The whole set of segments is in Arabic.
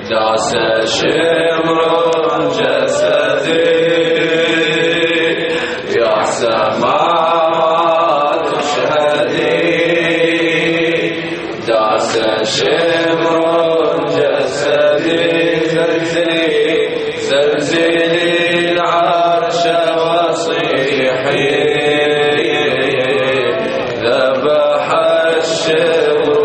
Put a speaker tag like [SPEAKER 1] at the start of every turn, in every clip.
[SPEAKER 1] داس شمر جسدي يا سماوات اشهدي داس شمر جسدي زلزلي العرش وصيحي ذبح الشمر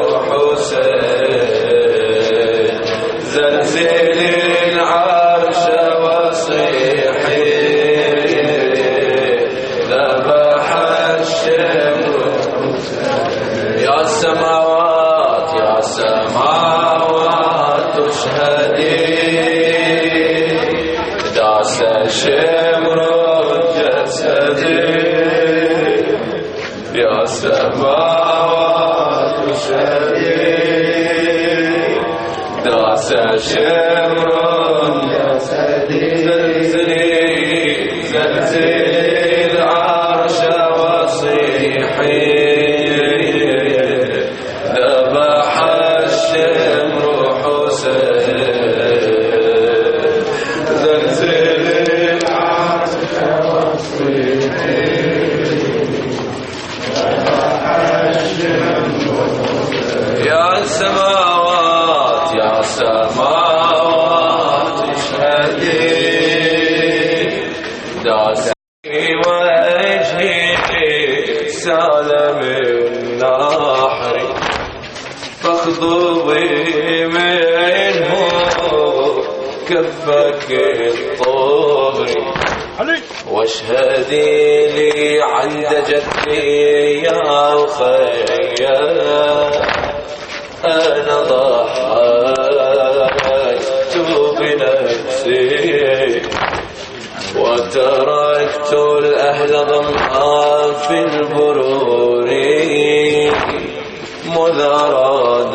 [SPEAKER 1] حسين زلزلي العرش وصيحي ذبح الشمر يا سماوات يا سماوات اشهدي داس شمر جسدي يا سماوات اشهدي داس شمر جسدي زلزلي العرش وصيحي ذبح الشمر حسين زلزلي العرش وصيحي ذبح الشمر يا سماوات يا سماوات اشهدي داسي وجهي سالم النحر فاخضبي منه كفك الطبر واشهدي لي عند جدي يا أخي أنا ضحيت بنفسي وتركت الأهل ضمعا في البرور مذ أراد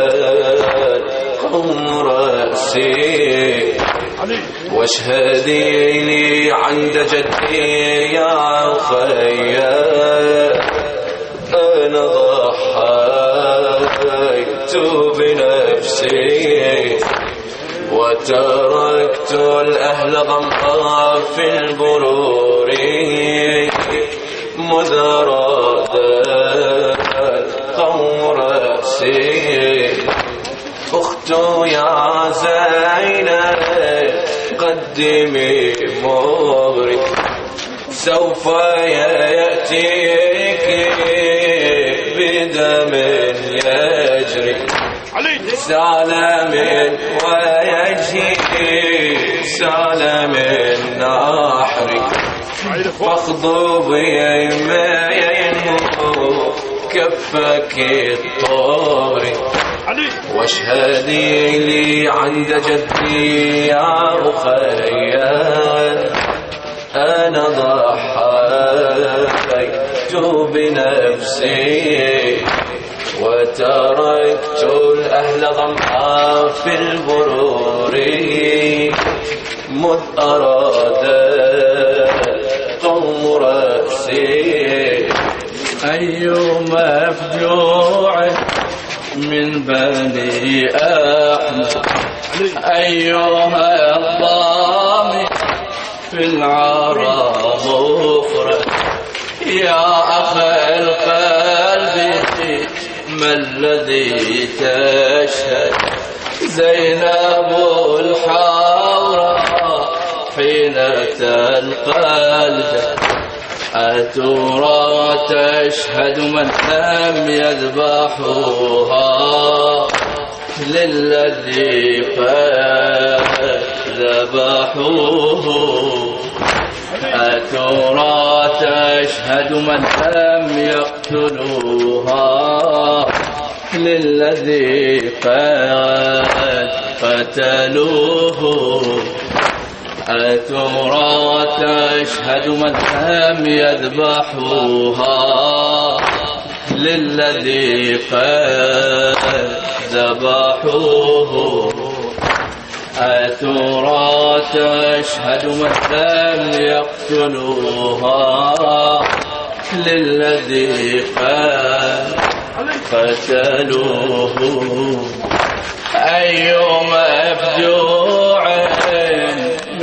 [SPEAKER 1] قوم رأسي واشهدي لي عند جدي يا أخي أنا ضحيت بنفسي وتركت الأهل ضمعا في البرور مذ أراد قوم رأسي أخت يا زينب قدمي مغري سوف يأتيك بدم يجري سالم ويجري سالم النحر فاخضب يمينه كفك الطور واشهدي لي عند جدي يا أخي أنا ضحيت بنفسي وتركت الأهل ضمعا في البرور مذ أراد قوم رأسي
[SPEAKER 2] أي مفجوع من بني أحمد أيها الضامي في العرى مفرد يا أخي القلب ما الذي تشهد زينب الحوراء حين تلقى الجد أترى تشهد من لم يذبحوها للذي قد ذبحوه أترى تشهد من لم يقتلوها للذي قد قتلوه أترى تشهد من لم يذبحوها للذي قد ذبحوه أترى تشهد من لم يقتلوها للذي قتلوه أي مفجوع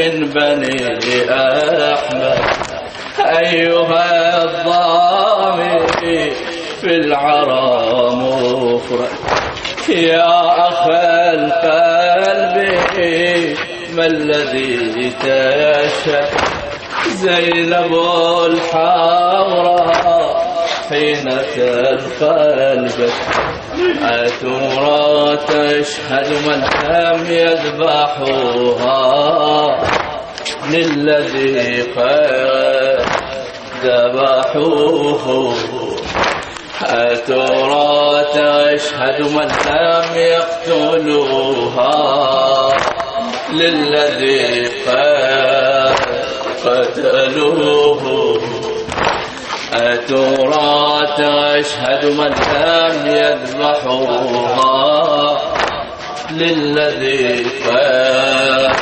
[SPEAKER 2] من بني أحمد أيها الضامي في العرى مفرد يا أخا القلب ما الذي تشهد زينب الحمراء حين تلقلبك أترى تشهد من لم يذبحها للذي قد ذبحوه أترى تشهد من لم يقتلوها للذي قد قتلوه أترى تشهد من لم يذبحوها للذي قد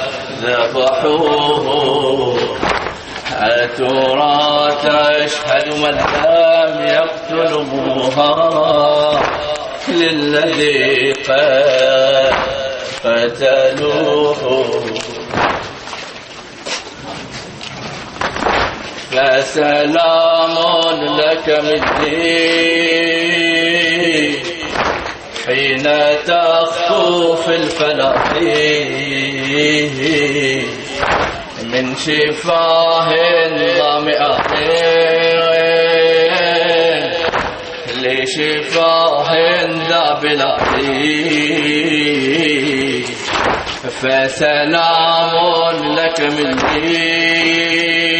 [SPEAKER 2] ذبحوه أترى تشهد من لم يقتلوها للذي قد قتلوه فسلام لك مني حين تخطو في الفلق من شفاه ظامئة لشفاه ذابلة فسلام لك مني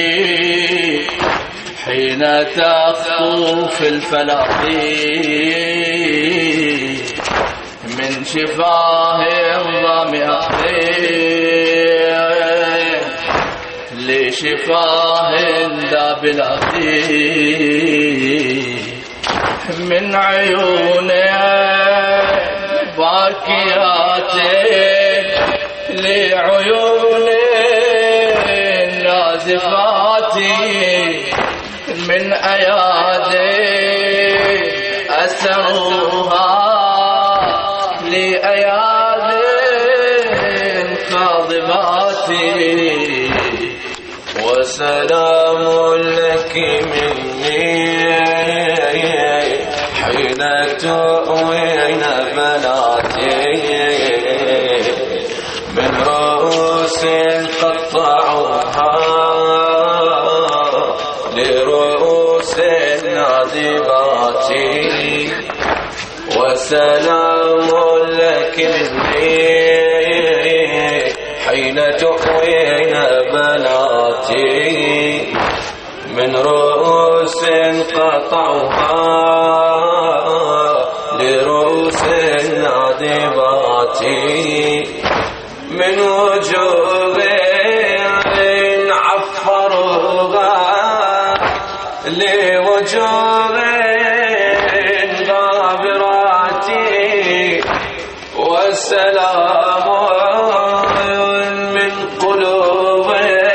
[SPEAKER 2] حين تخطو في الفلق من شفاه ظامئة لشفاه ذابلة من عيون باكيات لعيون نازفات من أيادي أسروها لأيادي خاضبات وسلام لك مني حين تؤوين بناتي من رؤوس قطعوها لرؤوس ناضبات وسلام لك مني حين تؤوين بناتي من رؤوس قطعوها لرؤوس ناضبات من وجوه عفروها لوجوه غابرات والسلام من قلوب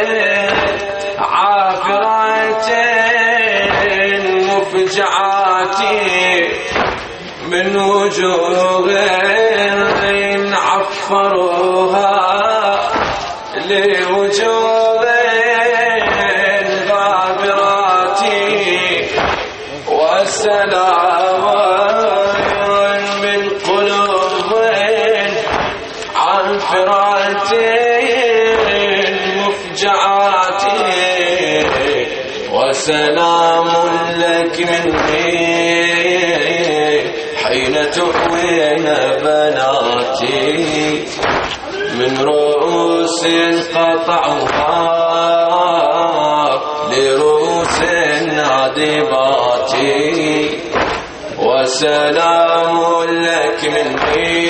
[SPEAKER 2] عافرات مفجعات من وجوه عفروها لوجوه غابرات والسلام من قلوب عافرات مفجعات وسلام لك مني حين تؤوين بناتي من رؤوس قطعوها لرؤوس ناضبات وسلام لك مني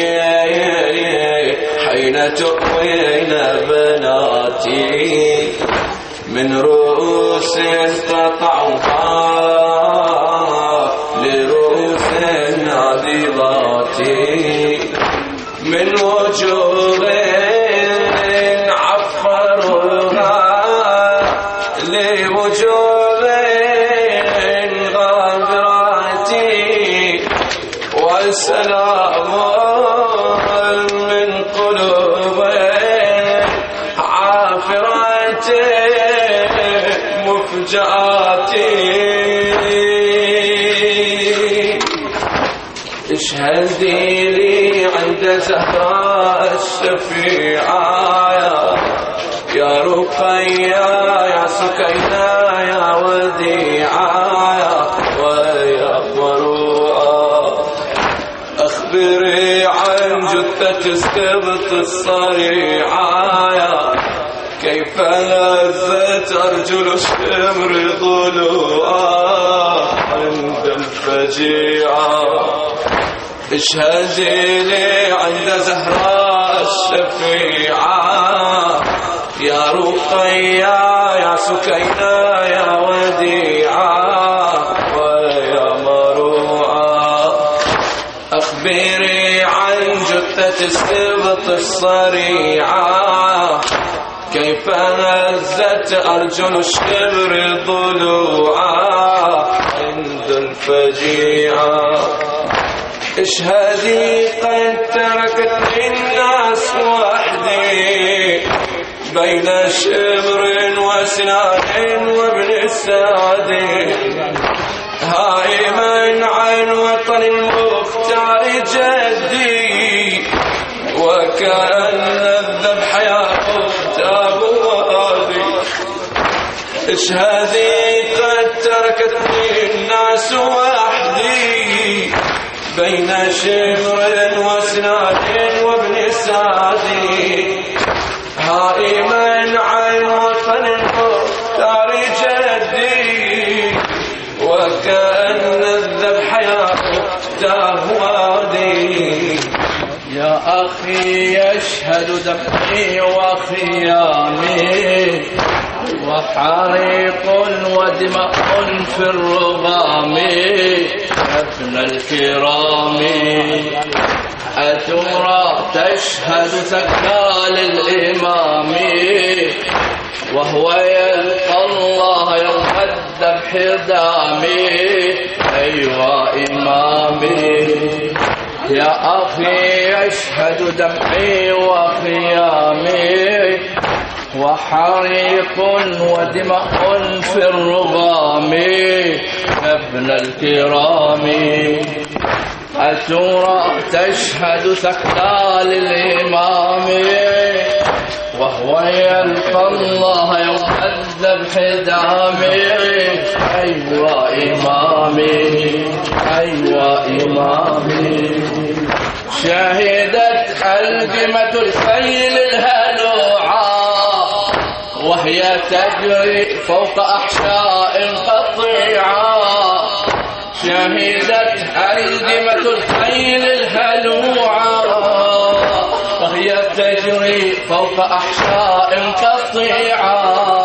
[SPEAKER 2] حين تؤوين بناتي من رؤوس قطعوها لرؤوس ناضبات من وجوه عفروها لوجوه غابرات والسلام من قلوب فجأتي اشهدي لي عند زهراء الشفيعة يا رقية يا سكينة يا وديعة ويا مروءة أخبري عن جثة السبط الصريعة كيف لذت أرجل الشمر ضلوعا عند الفجيعة اشهدي لي عند زهراء الشفيعة يا رقية يا سكينة يا وديعة ويا مروءة أخبري عن جثة السبط الصريعة كيف هزت أرجل الشمر ضلوعا عند الفجيعة اشهدي قد تركتني الناس وحدي بين شمر وسنان وابن السعد هائما عن وطن المختار جدي وكأن الذبح يأخذ وادي اشهدي قد تركتني الناس وحدي بين شمر وسنان وابن سعد هائما عن وطن المختار جدي وكأن الذبح يأخذ وادي
[SPEAKER 3] يا أخي يشهد دمعي وخيامي وحريق ودماء في الرغام ابن الكرام أترى تشهد ثقال الإمام وهو يلقى الله يوم الذبح دامي أيها إمامي يا أخي يشهد دمعي وخيامي وحريق ودماء في الرغام ابن الكرام أترى تشهد ثقال الإمام وهو يلقى الله يوم الذبح دامي أيوة إمامي أيوة إمامي شهدت ألجمة الخيل الهلوعة وهي تجري فوق أحشاء قطيعة شهدت ألجمة الخيل الهلوعة وهي تجري فوق أحشاء قطيعة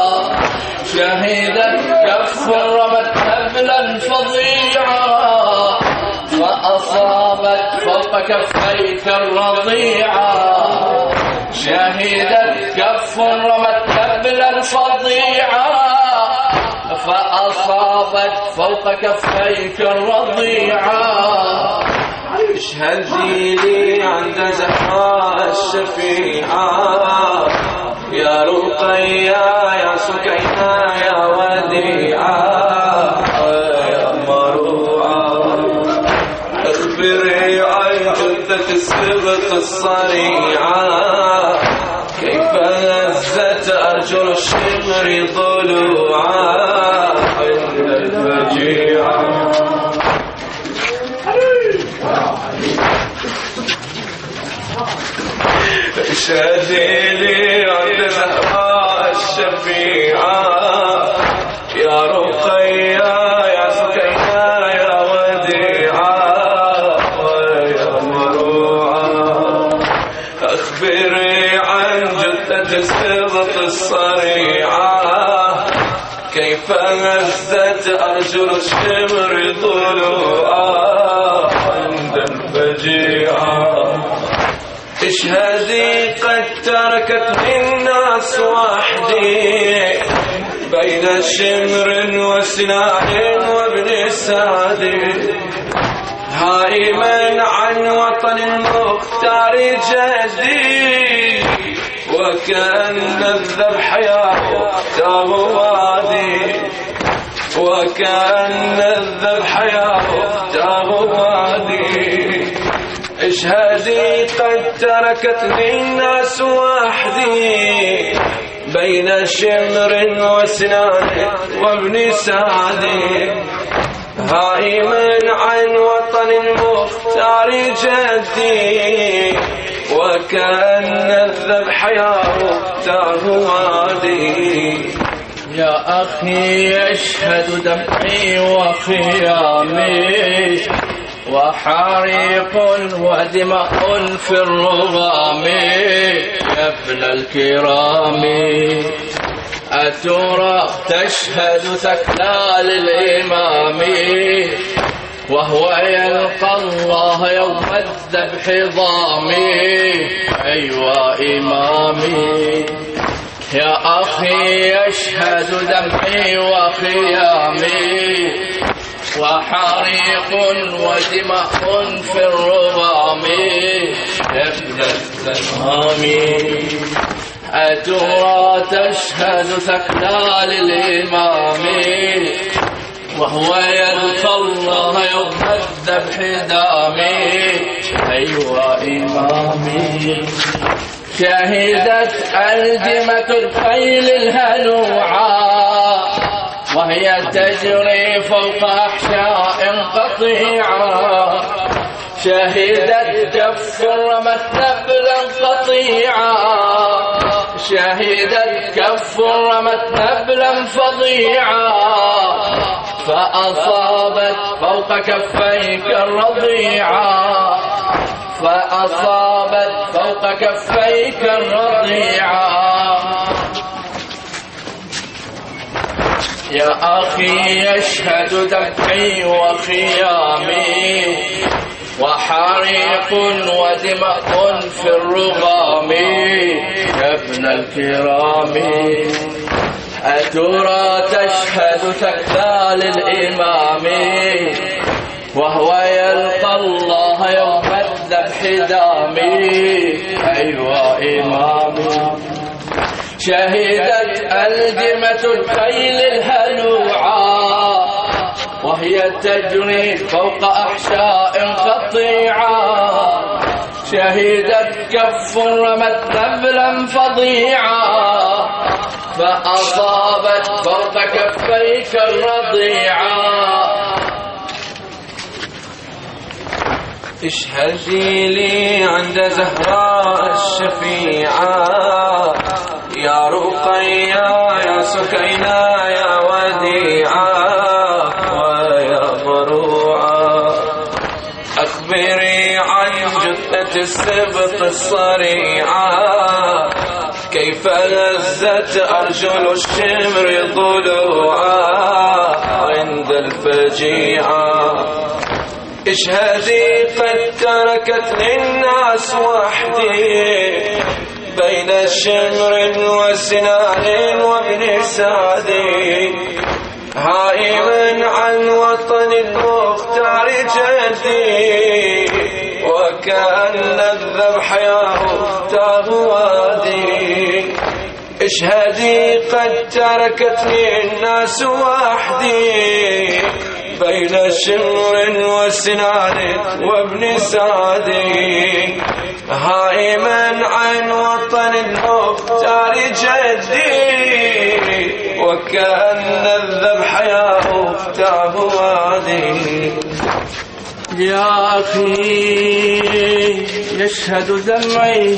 [SPEAKER 3] شهدت كف رمت حبلا فظيعا فأصابت فوق كفيك الرضيعة شهدت كف رمت حبلا فظيعا فأصابت فوق كفيك الرضيعة
[SPEAKER 2] اشهدي لي عند زهراء الشفيعة يا رقية يا سكينة يا وديعة يا مروءة اخبري عن جثة السبط الصريعة كيف لذت أرجل الشمر ضلوعا عند الفجيعة اشهدي لي عند زهراء الشفيعة يا رقية يا سكينة يا وديعة ويا مروءة أخبري عن جثة السبط الصريعة كيف لذت أرجل الشمر ضلوعا عند الفجيعة اشهدي قد تركتني الناس وحدي بين شمر وسنان وابن سعد هائما عن وطن المختار جدي وكأن الذبح يأخذ وادي وكأن الذبح يا أختاه وادي. اشهدي قد تركتني الناس وحدي بين شمر وسنان وابن سعدي، هائما عن وطن المختار جدي، وكأن الذبح يا أختاه وادي.
[SPEAKER 3] يا أخي يشهد دمعي وخيامي وحريق ودماء في الرغام، يا ابن الكرام أترى تشهد ثكلى للإمام وهو يلقى الله يوم الذبح ضامي. أيوة إمامي يا أخي يشهد دمعي وخيامي وحريق ودماء في الرغام، يا ابن الكرام أترى تشهد ثكلى للإمام وهو يلقى الله يوم الذبح دامي. أيوة إمامي شهدت ألجمة الخيل الهلوعة وهي تجري فوق أحشاء قطيعة، شهدت كف رمت نبلا قطيعا، شهدت كف رمت نبلا فظيعا، فأصابت فوق كفيك الرضيعا، فأصابت فوق كفيك الرضيعا. يا أخي يشهد دمعي وخيامي وحريق ودماء في الرغام، يا ابن الكرام أترى تشهد ثكلى للإمام وهو يلقى الله يوم الذبح دامي. أيوة إمامي شهدت ألجمة الخيل الهلوعة وهي تجري فوق أحشاء قطيعة، شهدت كف رمت نبلا فظيعا، فأصابت فوق كفيك الرضيعا.
[SPEAKER 2] اشهدي لي عند زهراء الشفيعة يا رقيا يا سكينة يا وديعة ويا ضروعة، أخبري عن جثة السبط الصريعة كيف لذت أرجل الشمر ضلوعا عند الفجيعة. اشهدي قد تركتني الناس وحدي بين شمر وسنان وابن سعدي، هائما عن وطن المختار جدي، وكأن الذبح يا أختاه وادي. اشهدي قد تركتني الناس وحدي بين شمر وسنان وابن سعدي، هائما عن وطن المختار جدي، وكأن الذبح يا أختاه وادي.
[SPEAKER 3] يا أخي يشهد دمعي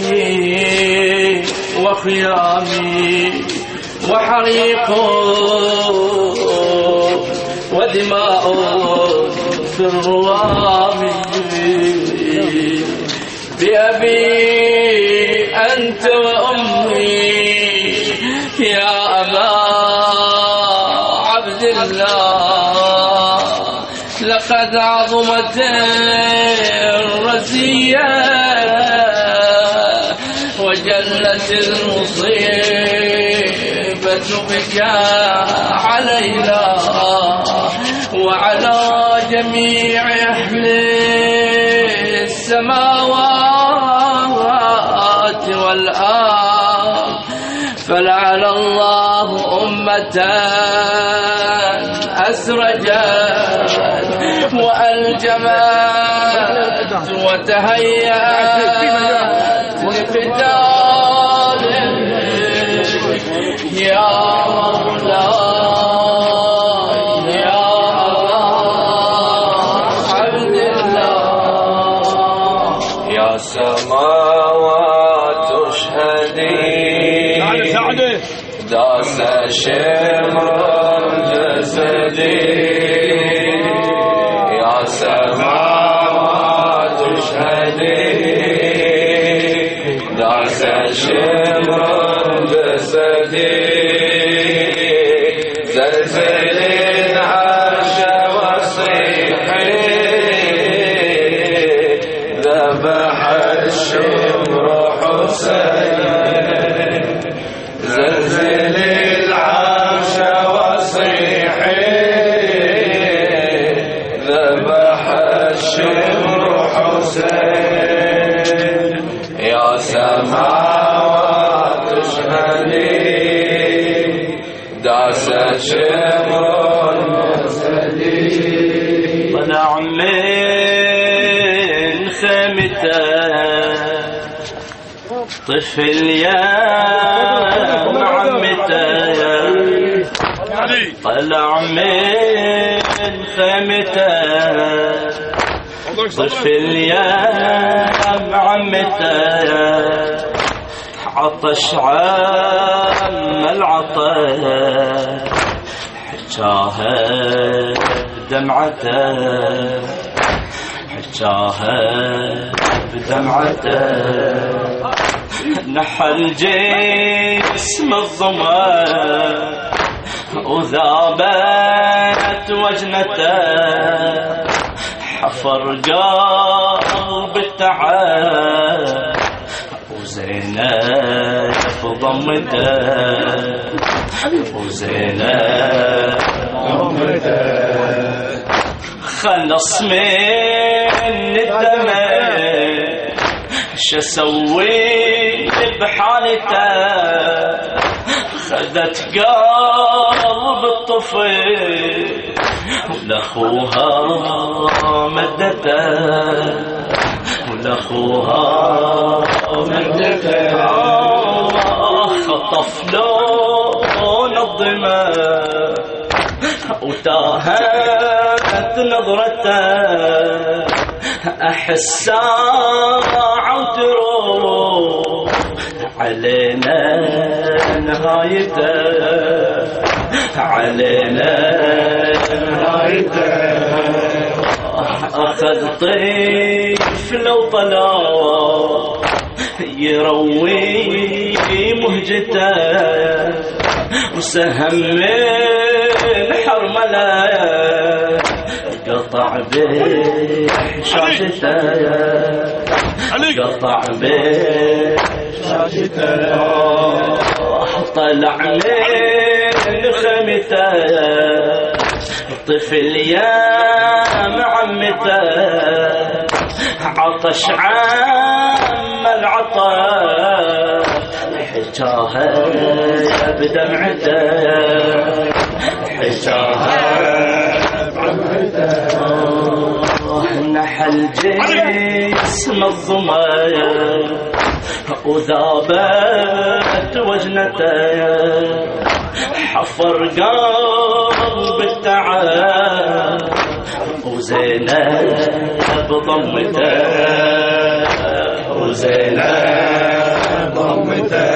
[SPEAKER 3] وخيامي وحريق ودماء في الروام، بأبي أنت وأمي يا أبا عبد الله، لقد عظمت الرزية وجلت المصيبة بك علينا وعلى جميع أهل السماوات والأرض، فلعن الله أمة أسرجت وألجمت وتهيأت لقتال يا مولاي يا عبد الله.
[SPEAKER 2] يا سماوات اشهدي داس شمر جسدي. يا سماوات اشهدي داس شمر جسدي. زلزل العرش وصيحي ذبح الشمر حسين. زلزل العرش وصيحي ذبح الشمر حسين. يا سماوات اشهدي داس شمر جسدي.
[SPEAKER 4] طلع من خيمته طفل يا معمته. طلع من خيمته طفل يا معمته. عطش عم العطش حجاها بدمعته. حجاها بدمعته. نحل جسم الظما وذابت وجنته. حفر قلب التعب وزينب ضمته. وزينب ضمته. خلص من الدمع شسوي بحالته. خذت قلب الطفل ولأخوها مدته. ولأخوها مدته. خطف لون الضماء وتاهت نظرته. أحس ساعة وتروح علينا نهايته. علينا نهايته. أخذ طفل وطلع يروي مهجته. وسهم من حرمله قطع بشاشته. قطع بشاشته. طلع من خيمته طفل يا معمته. عطش عم العطش حجاها بدمعته. حجاها بدمعته. نحل جسم الظما وذابت وجنته. حفر قلب التعب وزينب ضمته. وزينب ضمته.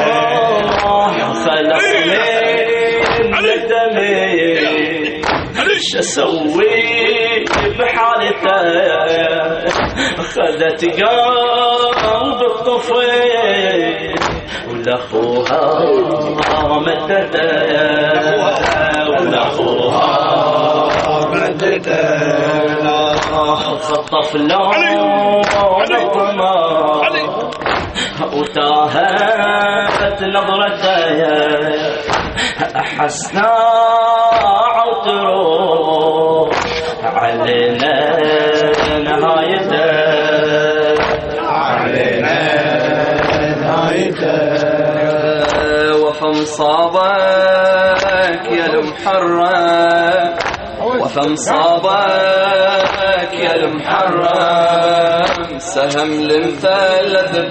[SPEAKER 4] خلق من الدمع شسوي بحالته. خذت قلب الطفل ولأخوها مدته. ولأخوها مدته. خطف لون الضماء وتاهت نظرته. أحسنا عطرو علينا نهايته. علينا نهايته.
[SPEAKER 1] صابك يا المحرم وفم صابك يا المحرم سهم المثلث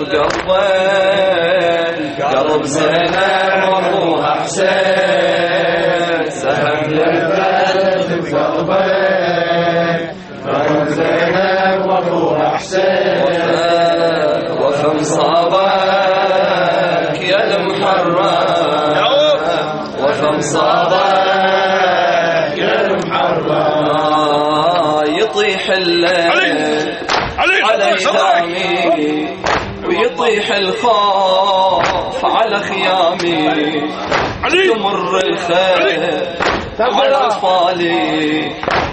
[SPEAKER 1] بقلبك قلب زينب وابوها حسين سهم المثلث بقلبك قلب زينب وابوها حسين وفم صابك يا المحرم وفم صابك يا المحرم يطيح الليل على خيامي ويطيح الخوف على خيامي تمر الخير على أطفالي